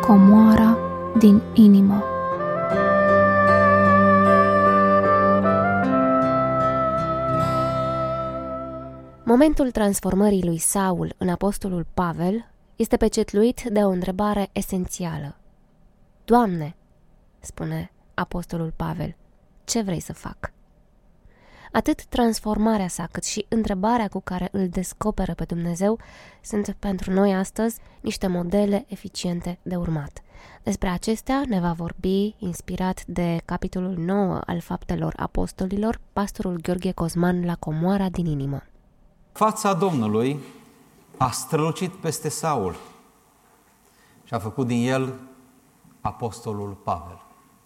comoara din inimă. Momentul transformării lui Saul în apostolul Pavel este pecetluit de o întrebare esențială. Doamne, spune apostolul Pavel, ce vrei să fac? Atât transformarea sa, cât și întrebarea cu care îl descoperă pe Dumnezeu sunt pentru noi astăzi niște modele eficiente de urmat. Despre acestea ne va vorbi, inspirat de capitolul 9 al Faptelor Apostolilor, pastorul Gheorghe Cosman la Comoara din inimă. Fața Domnului a strălucit peste Saul și a făcut din el apostolul Pavel.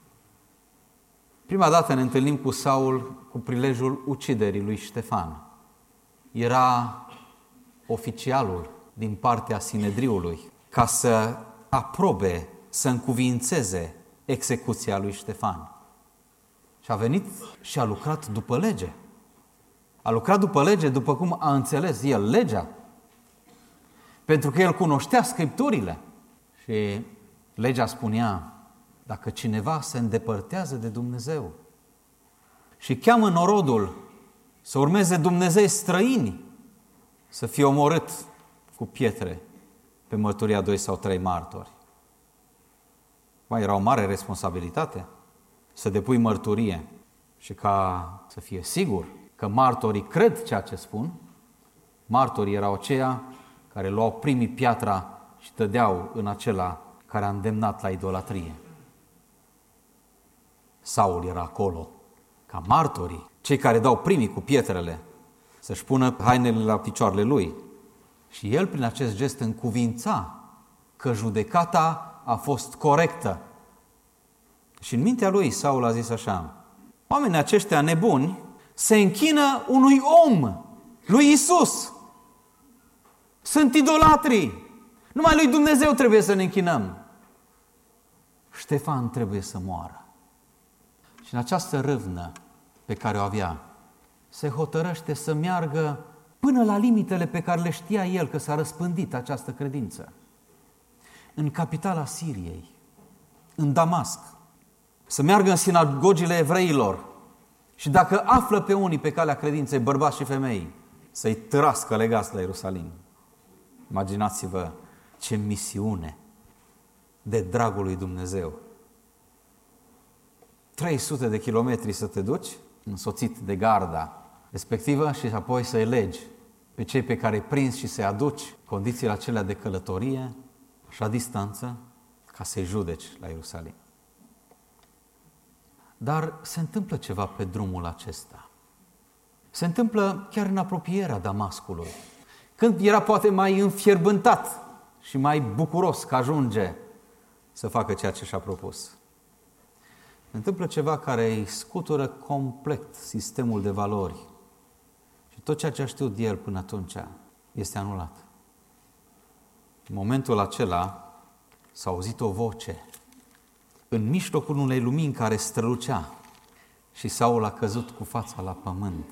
Prima dată ne întâlnim cu Saul cu prilejul uciderii lui Ștefan. Era oficialul din partea Sinedriului ca să aprobe, să încuviințeze execuția lui Ștefan. Și a venit și a lucrat după lege. A lucrat după lege, după cum a înțeles el legea. Pentru că el cunoștea Scripturile. Și legea spunea, dacă cineva se îndepărtează de Dumnezeu și cheamă norodul să urmeze Dumnezei străini, să fie omorât cu pietre pe mărturia 2 sau 3 martori. Era o mare responsabilitate să depui mărturie și ca să fie sigur că martorii cred ceea ce spun. Martorii erau aceia care luau primii piatra și tădeau în acela care a îndemnat la idolatrie. Saul era acolo ca martorii, cei care dau primii cu pietrele, să-și pună hainele la picioarele lui. Și el, prin acest gest, încuvința că judecata a fost corectă. Și în mintea lui, Saul a zis așa, oamenii aceștia nebuni se închină unui om, lui Isus. Sunt idolatrii. Numai lui Dumnezeu trebuie să ne închinăm. Ștefan trebuie să moară. Și în această râvnă pe care o avea, se hotărăște să meargă până la limitele pe care le știa el că s-a răspândit această credință. În capitala Siriei, în Damasc, să meargă în sinagogile evreilor și dacă află pe unii pe calea credinței, bărbați și femei, să-i trască legați la Ierusalim. Imaginați-vă ce misiune de dragul lui Dumnezeu. 300 de kilometri să te duci, însoțit de garda respectivă și apoi să elegi pe cei pe care îi prinzi și să-i aduci condițiile acelea de călătorie și la distanță ca să-i judeci la Ierusalim. Dar se întâmplă ceva pe drumul acesta. Se întâmplă chiar în apropierea Damascului, când era poate mai înfierbântat și mai bucuros că ajunge să facă ceea ce și-a propus. Se întâmplă ceva care îi scutură complet sistemul de valori și tot ceea ce a știut el până atunci este anulat. În momentul acela s-a auzit o voce în mijlocul unei lumini care strălucea și Saul a căzut cu fața la pământ.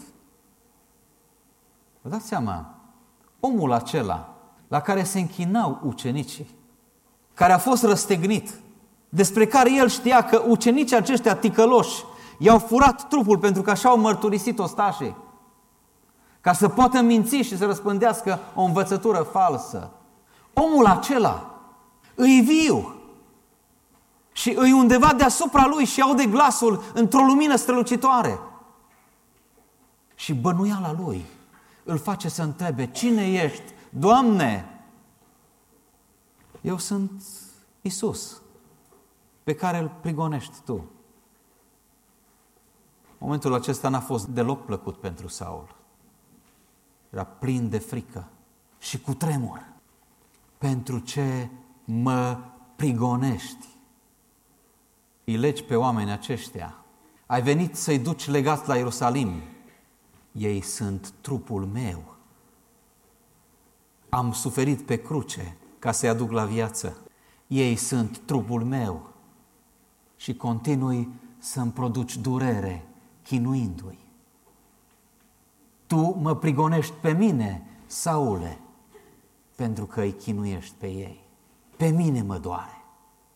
Vă dați seama, omul acela la care se închinau ucenicii, care a fost răstignit, despre care el știa că ucenicii aceștia ticăloși i-au furat trupul pentru că așa au mărturisit ostașii, ca să poată minți și să răspândească o învățătură falsă. Omul acela îi viu și îi undeva deasupra lui și aude glasul într-o lumină strălucitoare. Și bănuiala lui îl face să întrebe, cine ești? Doamne, eu sunt Isus, pe care îl prigonești tu. Momentul acesta n-a fost deloc plăcut pentru Saul. Era plin de frică și cu tremur. Pentru ce mă prigonești? Îi legi pe oamenii aceștia. Ai venit să-i duci legați la Ierusalim. Ei sunt trupul meu. Am suferit pe cruce ca să-i aduc la viață. Ei sunt trupul meu. Și continui să-mi produci durere, chinuindu-i. Tu mă prigonești pe mine, Saule, pentru că îi chinuiești pe ei. Pe mine mă doare.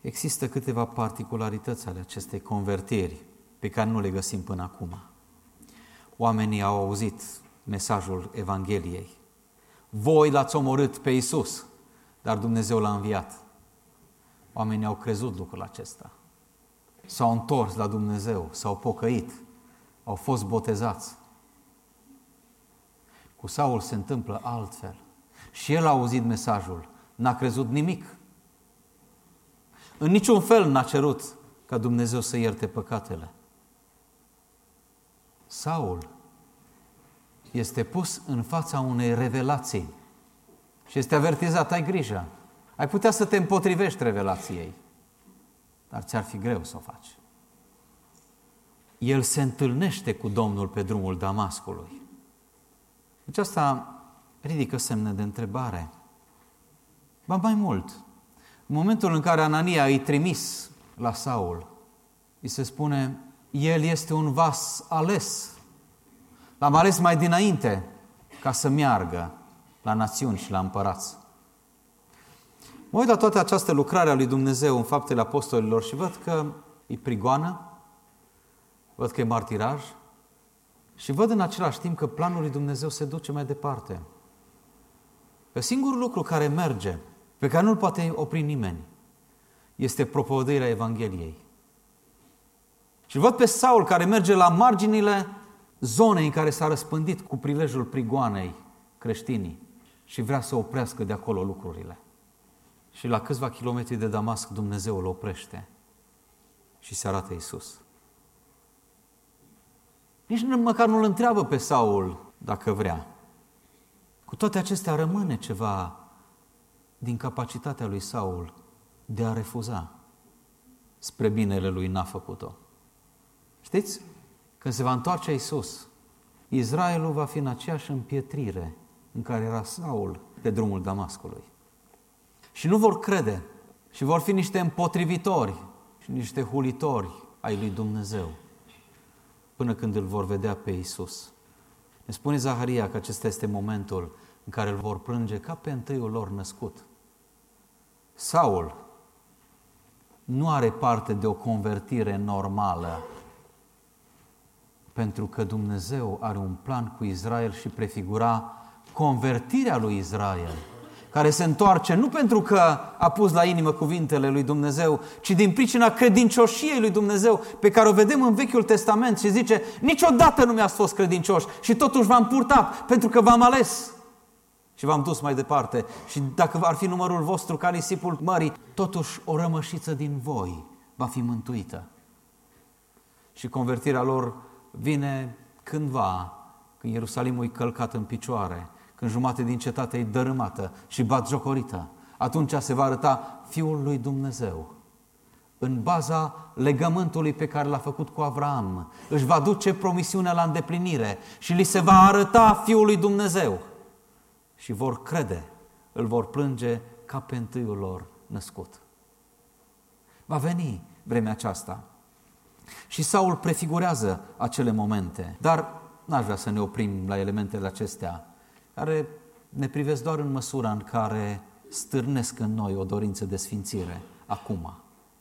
există câteva particularități ale acestei convertiri pe care nu le găsim până acum. Oamenii au auzit mesajul Evangheliei. Voi l-ați omorât pe Iisus, dar Dumnezeu l-a înviat. Oamenii au crezut lucrul acesta. S-au întors la Dumnezeu, s-au pocăit, au fost botezați. Cu Saul se întâmplă altfel. Și el a auzit mesajul, n-a crezut nimic. În niciun fel n-a cerut ca Dumnezeu să ierte păcatele. Saul este pus în fața unei revelații și este avertizat, ai grijă, ai putea să te împotrivești revelației, dar ți-ar fi greu să o faci. El se întâlnește cu Domnul pe drumul Damascului. Deci asta ridică semne de întrebare. Ba mai mult, în momentul în care Anania îi trimis la Saul, îi se spune, el este un vas ales. L-am ales mai dinainte ca să meargă la națiuni și la împărați. Mă uit la toată această lucrare a lui Dumnezeu în Faptele Apostolilor și văd că e prigoană, văd că e martiraj și văd în același timp că planul lui Dumnezeu se duce mai departe. Că singurul lucru care merge, pe care nu-l poate opri nimeni, este propovăduirea Evangheliei. Și văd pe Saul care merge la marginile zonei în care s-a răspândit cu prilejul prigoanei creștinii și vrea să oprească de acolo lucrurile. Și la câțiva kilometri de Damasc Dumnezeu îl oprește și se arată Iisus. Nici măcar nu îl întreabă pe Saul dacă vrea. Cu toate acestea rămâne ceva din capacitatea lui Saul de a refuza. Spre binele lui n-a făcut-o. Știți? Când se va întoarce Iisus, Israelul va fi în aceeași împietrire în care era Saul pe drumul Damascului. Și nu vor crede și vor fi niște împotrivitori și niște hulitori ai lui Dumnezeu până când îl vor vedea pe Iisus. Ne spune Zaharia că acesta este momentul în care îl vor plânge ca pe întâiul lor născut. Saul nu are parte de o convertire normală, pentru că Dumnezeu are un plan cu Israel și prefigura convertirea lui Israel, care se întoarce nu pentru că a pus la inimă cuvintele lui Dumnezeu, ci din pricina credincioșiei lui Dumnezeu, pe care o vedem în Vechiul Testament și zice, niciodată nu mi-ați fost credincioși și totuși v-am purtat, pentru că v-am ales și v-am dus mai departe. Și dacă ar fi numărul vostru ca nisipul mării, totuși o rămășiță din voi va fi mântuită. Și convertirea lor vine cândva, când Ierusalimul e călcat în picioare, când jumate din cetate e dărâmată și batjocorită. Atunci se va arăta Fiul lui Dumnezeu. În baza legământului pe care l-a făcut cu Avraam, își va duce promisiunea la îndeplinire și li se va arăta Fiul lui Dumnezeu. Și vor crede, îl vor plânge ca pe întâiul lor născut. Va veni vremea aceasta. Și Saul prefigurează acele momente, dar n-aș vrea să ne oprim la elementele acestea, care ne privesc doar în măsura în care stârnesc în noi o dorință de sfințire acum.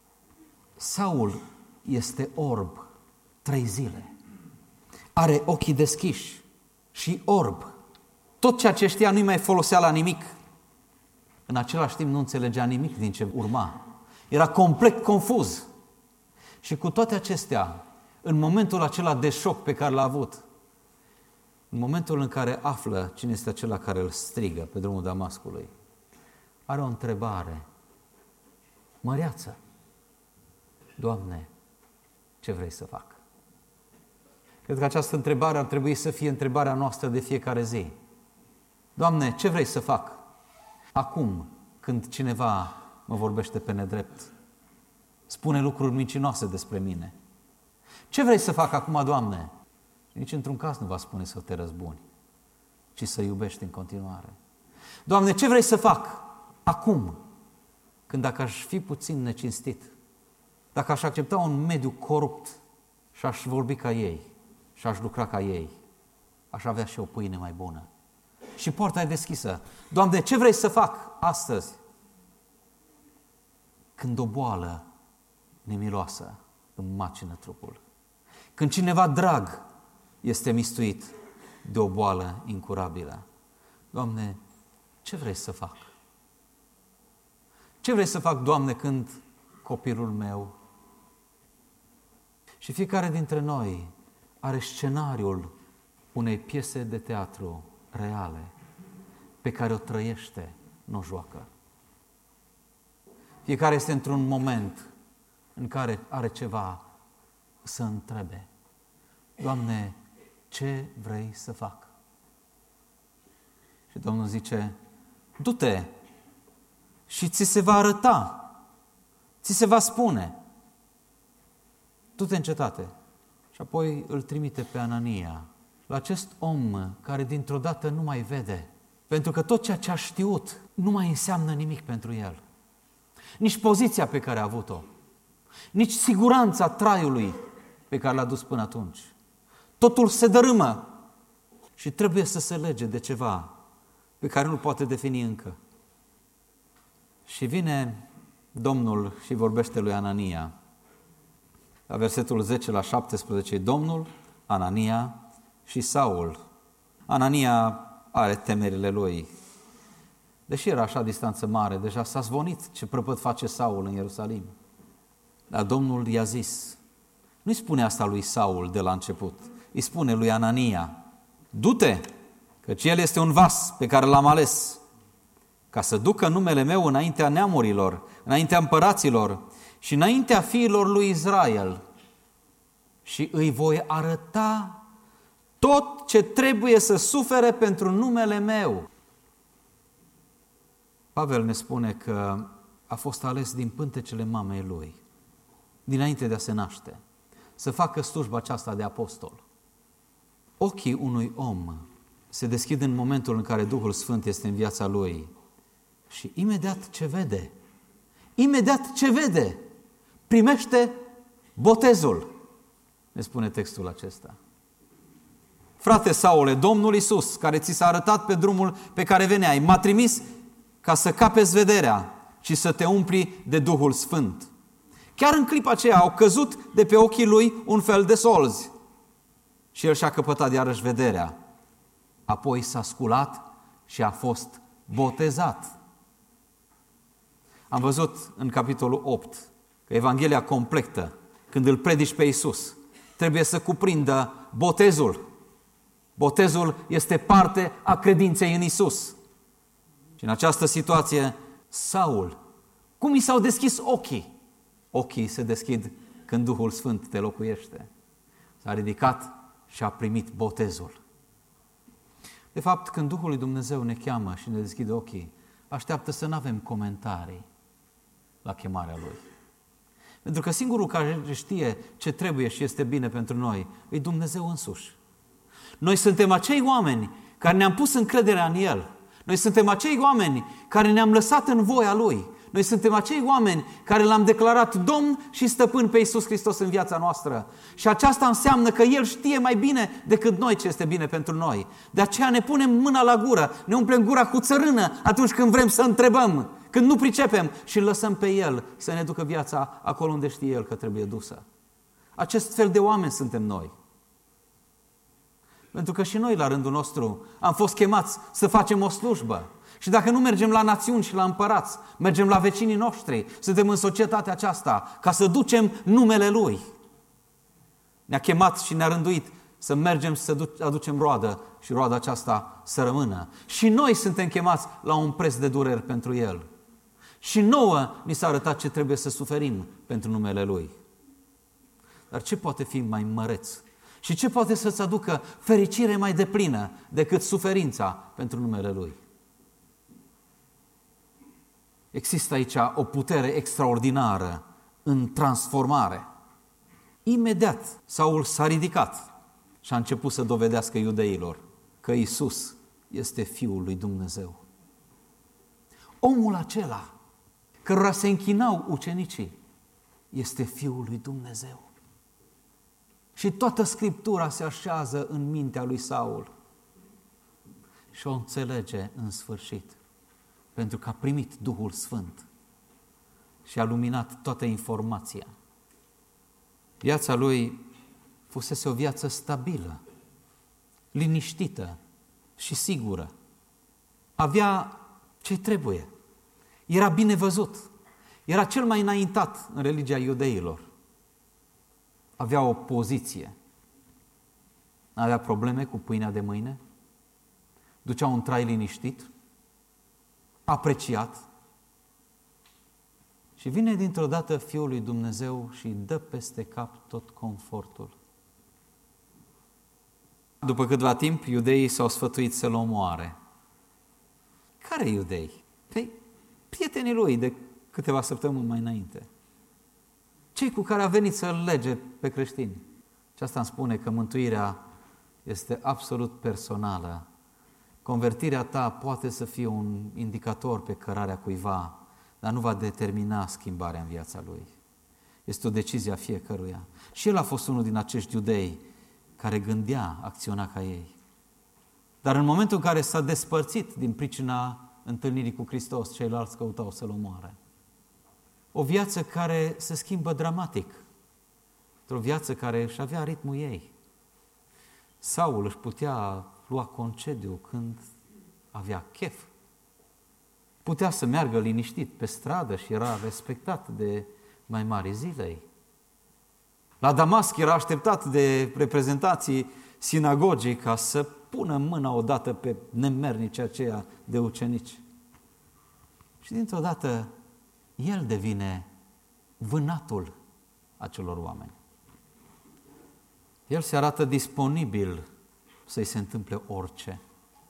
Saul este orb 3 zile. Are ochii deschiși și orb. Tot ceea ce știa nu-i mai folosea la nimic. În același timp nu înțelegea nimic din ce urma. Era complet confuz. Și cu toate acestea, în momentul acela de șoc pe care l-a avut, în momentul în care află cine este acela care îl strigă pe drumul Damascului, are o întrebare măreață. Doamne, ce vrei să fac? Cred că această întrebare ar trebui să fie întrebarea noastră de fiecare zi. Doamne, ce vrei să fac acum când cineva mă vorbește pe nedrept? Spune lucruri mincinoase despre mine. Ce vrei să fac acum, Doamne? Nici într-un caz nu va spune să te răzbuni, ci să iubești în continuare. Doamne, ce vrei să fac acum, când dacă aș fi puțin necinstit, dacă aș accepta un mediu corupt și aș vorbi ca ei și aș lucra ca ei, aș avea și o pâine mai bună. Și poarta e deschisă. Doamne, ce vrei să fac astăzi? când o boală nemiloasă îmi macină trupul. Când cineva drag este mistuit de o boală incurabilă. Doamne, ce vrei să fac? Ce vrei să fac, Doamne, când copilul meu? Și fiecare dintre noi are scenariul unei piese de teatru reale pe care o trăiește, nu o joacă. Fiecare este într-un moment în care are ceva să întrebe. Doamne, ce vrei să fac? Și Domnul zice, du-te și ți se va arăta, ți se va spune. Du-te în cetate. Și apoi îl trimite pe Anania, la acest om care dintr-o dată nu mai vede, pentru că tot ceea ce a știut nu mai înseamnă nimic pentru el. Nici poziția pe care a avut-o, nici siguranța traiului pe care l-a dus până atunci. Totul se dărâmă și trebuie să se lege de ceva pe care nu poate defini încă. Și vine Domnul și vorbește lui Anania. La versetul 10 la 17, Domnul, Anania și Saul. Anania are temerile lui. Deși era așa distanță mare, deja s-a zvonit ce prăpăd face Saul în Ierusalim. Dar Domnul i-a zis, nu-i spune asta lui Saul de la început, îi spune lui Anania, du-te, căci el este un vas pe care l-am ales, ca să ducă numele meu înaintea neamurilor, înaintea împăraților și înaintea fiilor lui Israel. Și îi voi arăta tot ce trebuie să sufere pentru numele meu. Pavel ne spune că a fost ales din pântecele mamei lui, dinainte de a se naște, să facă slujba aceasta de apostol. Ochii unui om se deschid în momentul în care Duhul Sfânt este în viața lui și imediat ce vede, primește botezul, ne spune textul acesta. Frate Saule, Domnul Iisus, care ți s-a arătat pe drumul pe care veneai, m-a trimis ca să capeți vederea și să te umpli de Duhul Sfânt. Chiar în clipa aceea au căzut de pe ochii lui un fel de solzi și el și-a căpătat iarăși vederea. Apoi s-a sculat și a fost botezat. Am văzut în capitolul 8 că Evanghelia completă, când îl predici pe Iisus, trebuie să cuprindă botezul. Botezul este parte a credinței în Iisus. Și în această situație, Saul, cum i s-au deschis ochii? Ochii se deschid când Duhul Sfânt te locuiește. S-a ridicat și a primit botezul. De fapt, când Duhul lui Dumnezeu ne cheamă și ne deschide ochii, așteaptă să nu avem comentarii la chemarea Lui. Pentru că singurul care știe ce trebuie și este bine pentru noi e Dumnezeu însuși. Noi suntem acei oameni care ne-am pus încrederea în El. Noi suntem acei oameni care ne-am lăsat în voia Lui. Noi suntem acei oameni care L-am declarat Domn și Stăpân pe Iisus Hristos în viața noastră. Și aceasta înseamnă că El știe mai bine decât noi ce este bine pentru noi. De aceea ne punem mâna la gură, ne umplem gura cu țărână atunci când vrem să întrebăm, când nu pricepem și îl lăsăm pe El să ne ducă viața acolo unde știe El că trebuie dusă. Acest fel de oameni suntem noi. Pentru că și noi, la rândul nostru, am fost chemați să facem o slujbă. Și dacă nu mergem la națiuni și la împărați, mergem la vecinii noștri, suntem în societatea aceasta ca să ducem numele Lui. Ne-a chemat și ne-a rânduit să mergem să aducem roadă și roada aceasta să rămână. Și noi suntem chemați la un preț de dureri pentru El. Și nouă ni s-a arătat ce trebuie să suferim pentru numele Lui. Dar ce poate fi mai măreț? Și ce poate să-ți aducă fericire mai deplină decât suferința pentru numele Lui? Există aici o putere extraordinară în transformare. Imediat Saul s-a ridicat și a început să dovedească iudeilor că Iisus este Fiul lui Dumnezeu. Omul acela cărora se închinau ucenicii este Fiul lui Dumnezeu. Și toată Scriptura se așează în mintea lui Saul și o înțelege în sfârșit, pentru că a primit Duhul Sfânt și a luminat toată informația. Viața lui fusese o viață stabilă, liniștită și sigură. Avea ce trebuie. Era bine văzut. Era cel mai înaintat în religia iudeilor. Avea o poziție. Avea probleme cu pâinea de mâine. Ducea un trai liniștit, apreciat. Și vine dintr-o dată Fiul lui Dumnezeu și îi dă peste cap tot confortul. După câtva timp, iudeii s-au sfătuit să-l omoare. Care iudei? Păi, prietenii lui de câteva săptămâni mai înainte. Cei cu care a venit să-l lege pe creștini. Și asta îmi spune că mântuirea este absolut personală. Convertirea ta poate să fie un indicator pe cărarea cuiva, dar nu va determina schimbarea în viața lui. Este o decizie a fiecăruia. Și el a fost unul din acești iudei care gândea, acționa ca ei. Dar în momentul în care s-a despărțit din pricina întâlnirii cu Hristos, ceilalți căutau să-l omoare. O viață care se schimbă dramatic. O viață care își avea ritmul ei. Saul își putea lua concediu când avea chef. Putea să meargă liniștit pe stradă și era respectat de mai mari zilei. La Damasc era așteptat de reprezentanții sinagogii ca să pună mâna odată pe nemernici aceia de ucenici. Și dintr-o dată el devine vânatul acelor oameni. El se arată disponibil să-i se întâmple orice.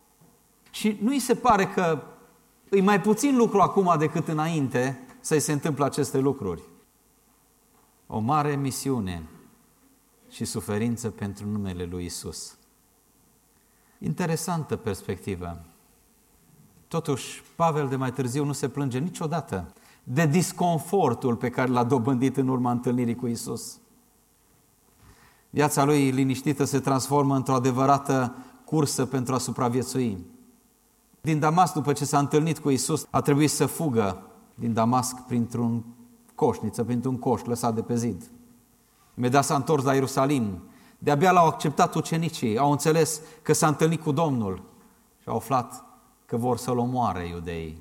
Și nu îi se pare că e mai puțin lucru acum decât înainte să-i se întâmple aceste lucruri. O mare misiune și suferință pentru numele lui Isus. Interesantă perspectivă. Totuși, Pavel de mai târziu nu se plânge niciodată de disconfortul pe care l-a dobândit în urma întâlnirii cu Isus. Viața lui liniștită se transformă într-o adevărată cursă pentru a supraviețui. Din Damasc, după ce s-a întâlnit cu Isus, a trebuit să fugă din Damasc printr-un coș lăsat de pe zid. Imediat s-a întors la Ierusalim. De-abia l-au acceptat ucenicii, au înțeles că s-a întâlnit cu Domnul și au aflat că vor să-l omoare iudeii.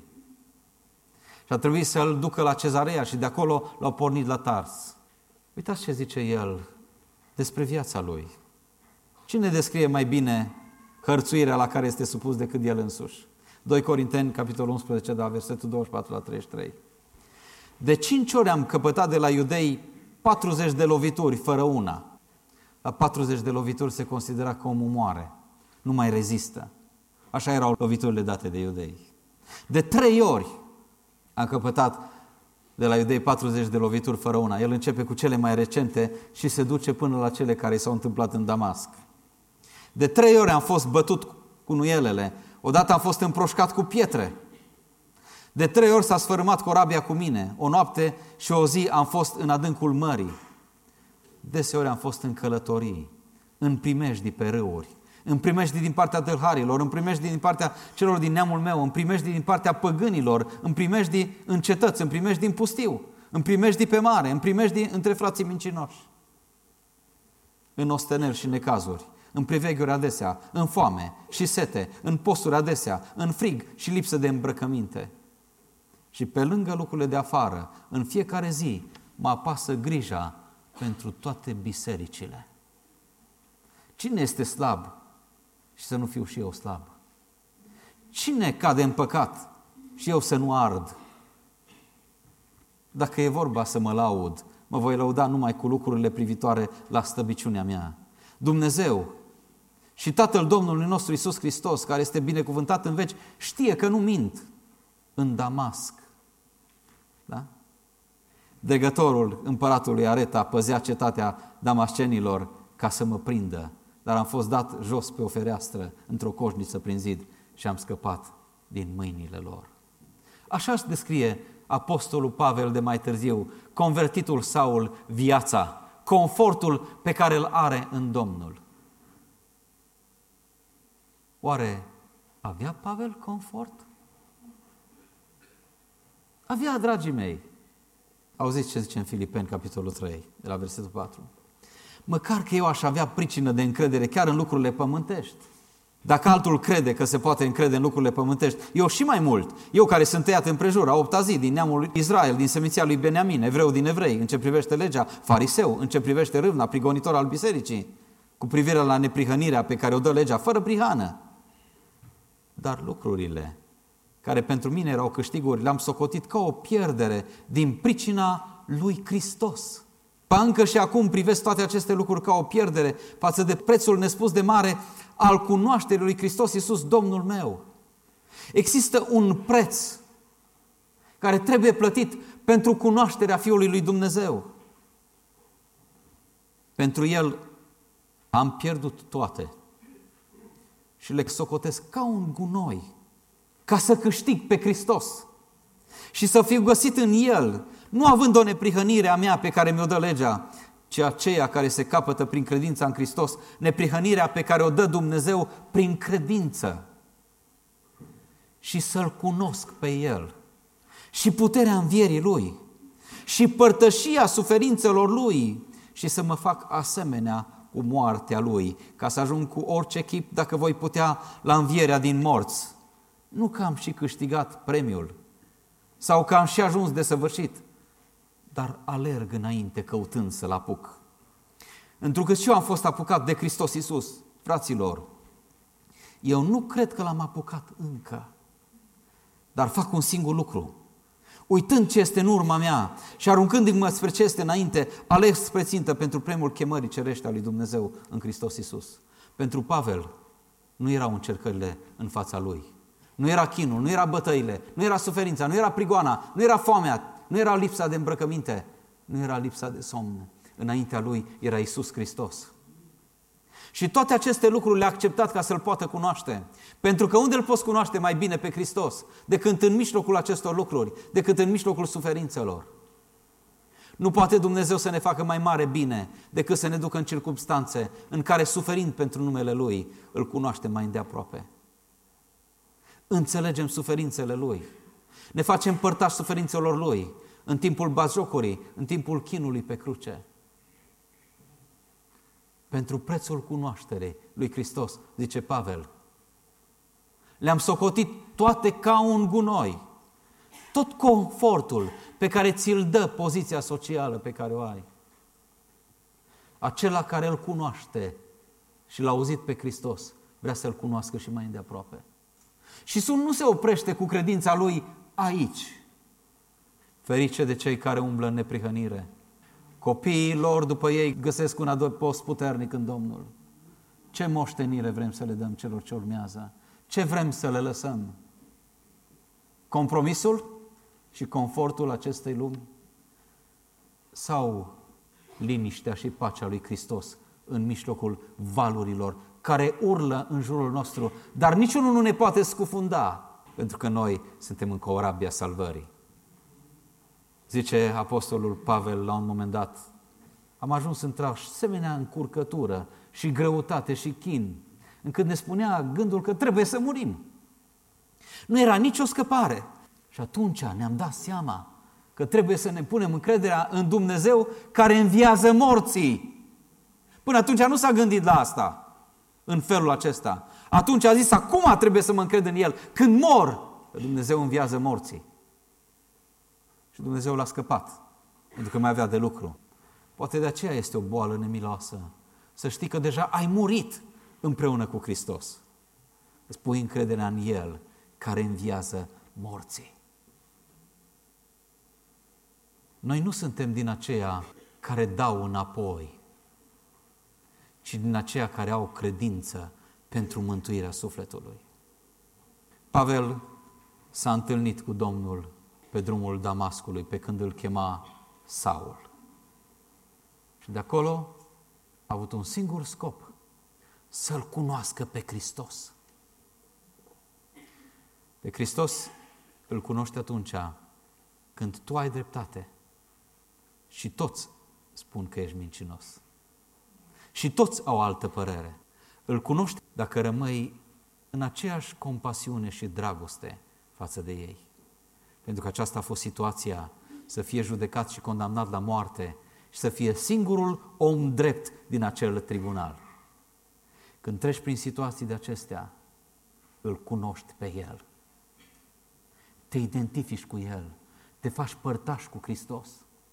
Și a trebuit să-l ducă la Cezarea și de acolo l-au pornit la Tars. Uitați ce zice el despre viața lui. Cine descrie mai bine hărțuirea la care este supus decât el însuși? 2 Corinteni, capitolul 11, da, versetul 24 la 33. De 5 ori am căpătat de la iudei 40 de lovituri fără una. La 40 de lovituri se considera că omul moare, nu mai rezistă. Așa erau loviturile date de iudei. De 3 ori am căpătat de la iudei 40 de lovituri fără una. El începe cu cele mai recente și se duce până la cele care s-au întâmplat în Damasc. De 3 ori am fost bătut cu nuielele. Odată am fost împroșcat cu pietre. De 3 ori s-a sfărâmat corabia cu mine. O noapte și o zi am fost în adâncul mării. Deseori am fost în călătorii, în primejdii pe râuri, în primejdii din partea tâlharilor, în primejdii din partea celor din neamul meu, în primejdii din partea păgânilor, în primejdii în cetăți, în primejdii în pustiu, în primejdii pe mare, în primejdii între frații mincinoși, în osteneli și necazuri, în priveghiuri adesea, în foame și sete, în posturi adesea, în frig și lipsă de îmbrăcăminte. Și pe lângă lucrurile de afară, în fiecare zi, mă apasă grija pentru toate bisericile. Cine este slab și să nu fiu și eu slab? Cine cade în păcat și eu să nu ard? Dacă e vorba să mă laud, mă voi lăuda numai cu lucrurile privitoare la slăbiciunea mea. Dumnezeu și Tatăl Domnului nostru Iisus Hristos, care este binecuvântat în veci, știe că nu mint în Damasc. Da? Dregătorul împăratului Areta păzea cetatea damascenilor ca să mă prindă, dar am fost dat jos pe o fereastră într-o coșniță prin zid și am scăpat din mâinile lor. Așa își descrie apostolul Pavel de mai târziu, convertitul Saul, viața, confortul pe care îl are în Domnul. Oare avea Pavel confort? Avea, dragii mei. Auziți ce zice în Filipeni, capitolul 3, de la versetul 4. Măcar că eu aș avea pricină de încredere chiar în lucrurile pământești. Dacă altul crede că se poate încrede în lucrurile pământești, eu și mai mult, eu care sunt tăiat împrejur, a 8-a zi, din neamul lui Israel, din seminția lui Beniamin, evreu din evrei, în ce privește legea, fariseu, în ce privește râvna, prigonitor al bisericii, cu privire la neprihănirea pe care o dă legea, fără prihană. Dar lucrurile care pentru mine erau câștiguri, le-am socotit ca o pierdere din pricina lui Hristos. Ba încă și acum privesc toate aceste lucruri ca o pierdere față de prețul nespus de mare al cunoașterii lui Hristos Iisus, Domnul meu. Există un preț care trebuie plătit pentru cunoașterea Fiului lui Dumnezeu. Pentru El am pierdut toate și le socotesc ca un gunoi, ca să câștig pe Hristos și să fiu găsit în El, nu având o neprihănire a mea pe care mi-o dă legea, ci aceea care se capătă prin credința în Hristos, neprihănirea pe care o dă Dumnezeu prin credință. Și să-L cunosc pe El și puterea învierii Lui și părtășia suferințelor Lui și să mă fac asemenea cu moartea Lui, ca să ajung cu orice chip, dacă voi putea, la învierea din morți. Nu că am și câștigat premiul sau că am și ajuns desăvârșit, dar alerg înainte căutând să-L apuc. Întrucât și eu am fost apucat de Hristos Iisus, fraților, eu nu cred că L-am apucat încă, dar fac un singur lucru. Uitând ce este în urma mea și aruncându-mă spre ce este înainte, aleg spre țintă pentru premiul chemării cerești a lui Dumnezeu în Hristos Iisus. Pentru Pavel nu erau încercările în fața lui, nu era chinul, nu era bătăile, nu era suferința, nu era prigoana, nu era foamea, nu era lipsa de îmbrăcăminte, nu era lipsa de somn. Înaintea lui era Iisus Hristos. Și toate aceste lucruri le-a acceptat ca să-L poată cunoaște. Pentru că unde îl poți cunoaște mai bine pe Hristos decât în mijlocul acestor lucruri, decât în mijlocul suferințelor? Nu poate Dumnezeu să ne facă mai mare bine decât să ne ducă în circumstanțe în care, suferind pentru numele Lui, îl cunoaștem mai îndeaproape. Înțelegem suferințele Lui, ne facem părtași suferințelor Lui în timpul batjocorii, în timpul chinului pe cruce. Pentru prețul cunoașterii lui Hristos, zice Pavel, le-am socotit toate ca un gunoi, tot confortul pe care ți-l dă poziția socială pe care o ai. Acela care îl cunoaște și l-a auzit pe Hristos, vrea să-l cunoască și mai îndeaproape. Și nu se oprește cu credința lui aici. Ferice de cei care umblă în neprihănire. Copiii lor după ei găsesc un adăpost puternic în Domnul. Ce moștenire vrem să le dăm celor ce urmează? Ce vrem să le lăsăm? Compromisul și confortul acestei lumi? Sau liniștea și pacea lui Hristos în mijlocul valurilor care urlă în jurul nostru, dar niciunul nu ne poate scufunda, pentru că noi suntem în corabia salvării. Zice apostolul Pavel la un moment dat, am ajuns într-o asemenea încurcătură și greutate și chin, încât ne spunea gândul că trebuie să murim. Nu era nicio scăpare. Și atunci ne-am dat seama că trebuie să ne punem încrederea în Dumnezeu care înviază morții. Până atunci nu s-a gândit la asta, în felul acesta. Atunci a zis, acum trebuie să mă încred în El. Când mor, Dumnezeu înviază morții. Și Dumnezeu l-a scăpat, pentru că mai avea de lucru. Poate de aceea este o boală nemiloasă. Să știi că deja ai murit împreună cu Hristos. Îți pui încrederea în El, care înviază morții. Noi nu suntem din aceia care dau înapoi, ci din aceia care au credință pentru mântuirea sufletului. Pavel s-a întâlnit cu Domnul pe drumul Damascului, pe când îl chema Saul. Și de acolo a avut un singur scop, să-L cunoască pe Hristos. Pe Hristos îl cunoști atunci când tu ai dreptate și toți spun că ești mincinos. Și toți au altă părere. Îl cunoști dacă rămâi în aceeași compasiune și dragoste față de ei. Pentru că aceasta a fost situația să fie judecat și condamnat la moarte și să fie singurul om drept din acel tribunal. Când treci prin situații de acestea, îl cunoști pe El. Te identifici cu El, te faci părtaș cu Hristos.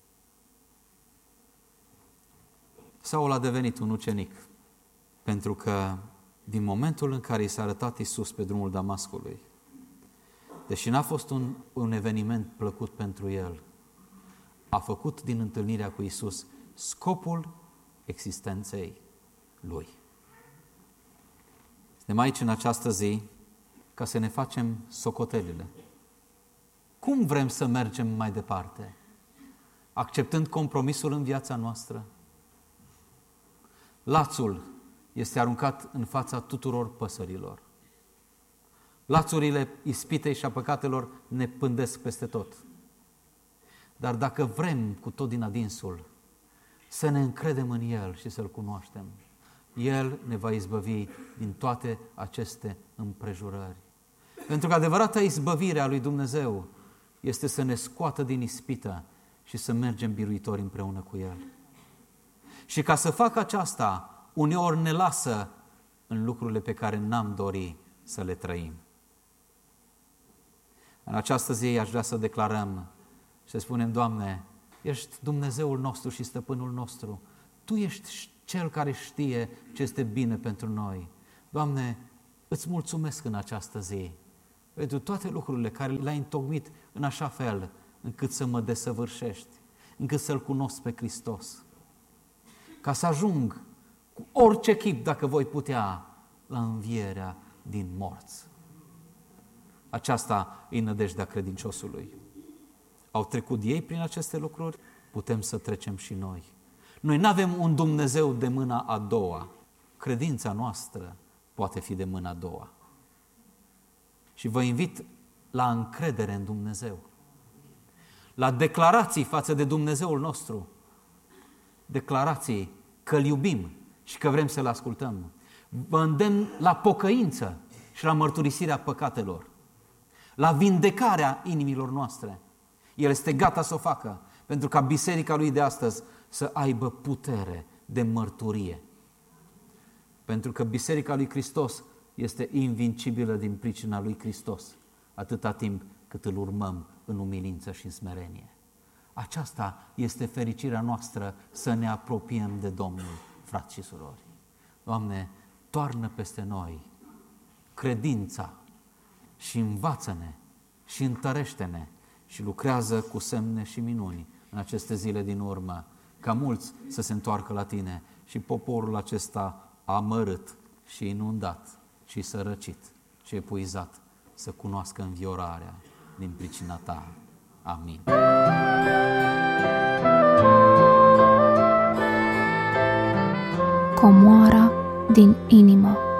Saul a devenit un ucenic, pentru că din momentul în care i s-a arătat Iisus pe drumul Damascului, deși n-a fost un eveniment plăcut pentru el, a făcut din întâlnirea cu Iisus scopul existenței lui. Suntem aici în această zi ca să ne facem socotelile. Cum vrem să mergem mai departe? Acceptând compromisul în viața noastră? Lațul este aruncat în fața tuturor păsărilor. Lațurile ispitei și a păcatelor ne pândesc peste tot. Dar dacă vrem cu tot din adinsul să ne încredem în El și să-L cunoaștem, El ne va izbăvi din toate aceste împrejurări. Pentru că adevărata izbăvire a lui Dumnezeu este să ne scoată din ispită și să mergem biruitori împreună cu El. Și ca să facă aceasta, uneori ne lasă în lucrurile pe care n-am dori să le trăim. În această zi aș vrea să declarăm și să spunem: Doamne, ești Dumnezeul nostru și stăpânul nostru. Tu ești Cel care știe ce este bine pentru noi. Doamne, îți mulțumesc în această zi pentru toate lucrurile care le-ai întocmit în așa fel încât să mă desăvârșești, încât să-L cunosc pe Hristos. Ca să ajung cu orice chip, dacă voi putea, la învierea din morți. Aceasta e nădejdea credinciosului. Au trecut ei prin aceste lucruri, putem să trecem și noi. Noi nu avem un Dumnezeu de mâna a doua. Credința noastră poate fi de mâna a doua. Și vă invit la încredere în Dumnezeu, la declarații față de Dumnezeul nostru, declarații că îl iubim și că vrem să-L ascultăm. Vă îndemn la pocăință și la mărturisirea păcatelor, la vindecarea inimilor noastre. El este gata să o facă, pentru ca biserica lui de astăzi să aibă putere de mărturie. Pentru că biserica lui Hristos este invincibilă din pricina lui Hristos, atâta timp cât îl urmăm în umilință și în smerenie. Aceasta este fericirea noastră, să ne apropiem de Domnul, frați și surori. Doamne, toarnă peste noi credința și învață-ne și întărește-ne și lucrează cu semne și minuni în aceste zile din urmă, ca mulți să se întoarcă la Tine și poporul acesta amărât și inundat și sărăcit și epuizat să cunoască înviorarea din pricina Ta. Amin. Comoara din inimă.